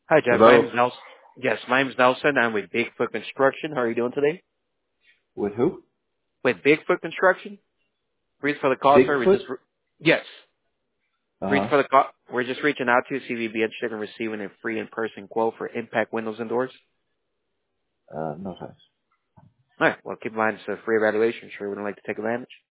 Hi, Jeff. My name Hello? is Nelson. Yes, my name is Nelson. I'm with Bigfoot Construction. How are you doing today? With who? With Bigfoot Construction? Reason for the call, sir. Bigfoot? Yes. Reason Uh-huh. for the call. We're just reaching out to you to see if you'd be interested in receiving a free in-person quote for impact windows and doors. No thanks. All right. Well, keep in mind it's a free evaluation. Sure, we would like to take advantage.